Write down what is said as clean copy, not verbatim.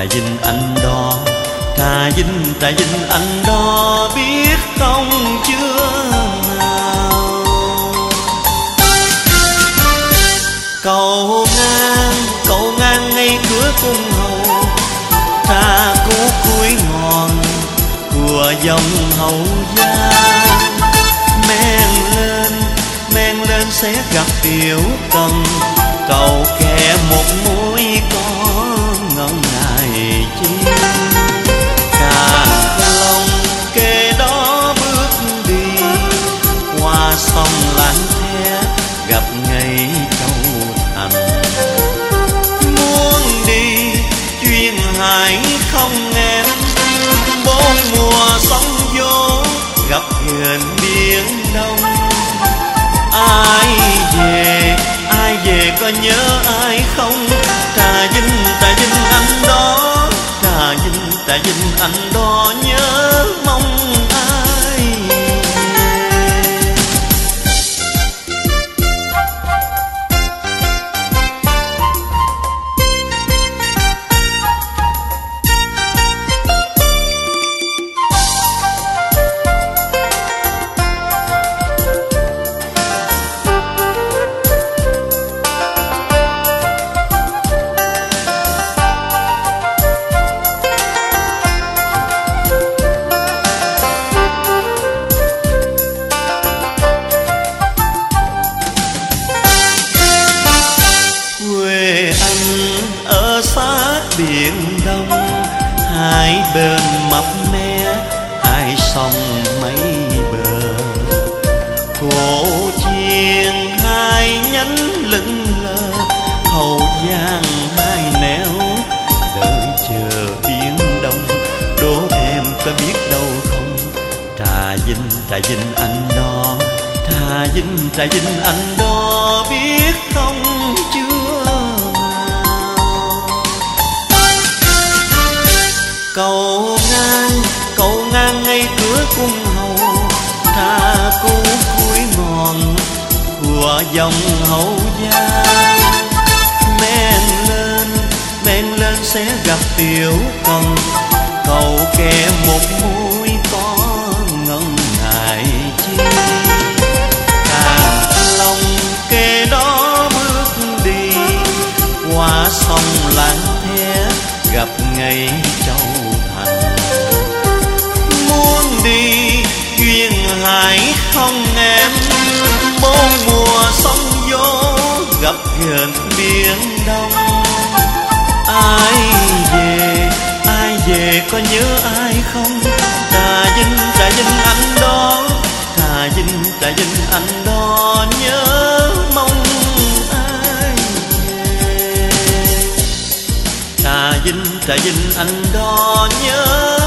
Trà Vinh anh đó, Trà Vinh anh đó, biết không chưa nào. Cầu ngang ngay cửa cung hầu, trà cũ cuối ngọn của dòng hậu Giang. Men lên sẽ gặp Tiểu Cần, cầu kẻ một mối có ngân ngại chi. Càng lòng kề đó bước đi, qua sông Lãng The gặp ngày Châu Thành. Muốn đi chuyên hải không em, bốn mùa sóng vô gặp gần biển Đông. Ai về có nhớ ai không? Trà Vinh anh đó, Trà Vinh anh đó, nhớ mong ai về. Biển Đông hai bên mấp mé, hai sông mấy bờ. Cổ chiên hai nhánh lững lờ, Hậu Giang hai nẻo đợi chờ biển Đông. Đố em có biết đâu không? Trà Vinh anh đó, Trà Vinh anh đó, biết không chưa? Cầu ngang ngay cửa cung hầu, trà cũ cuối ngọn của dòng Hậu Giang. Men lên sẽ gặp Tiểu Cần, cầu kẻ một mối có ngân ngại chi. Càng lòng kề đó bước đi, qua sông Lãng The gặp ngày Châu Thành. Muốn đi duyên hải không em, bốn mùa sóng vô gặp gần biển Đông. Ai về có nhớ ai không? Trà Vinh anh đó, Trà Vinh anh đó, nhớ mong ai về. Trà Vinh anh đó, nhớ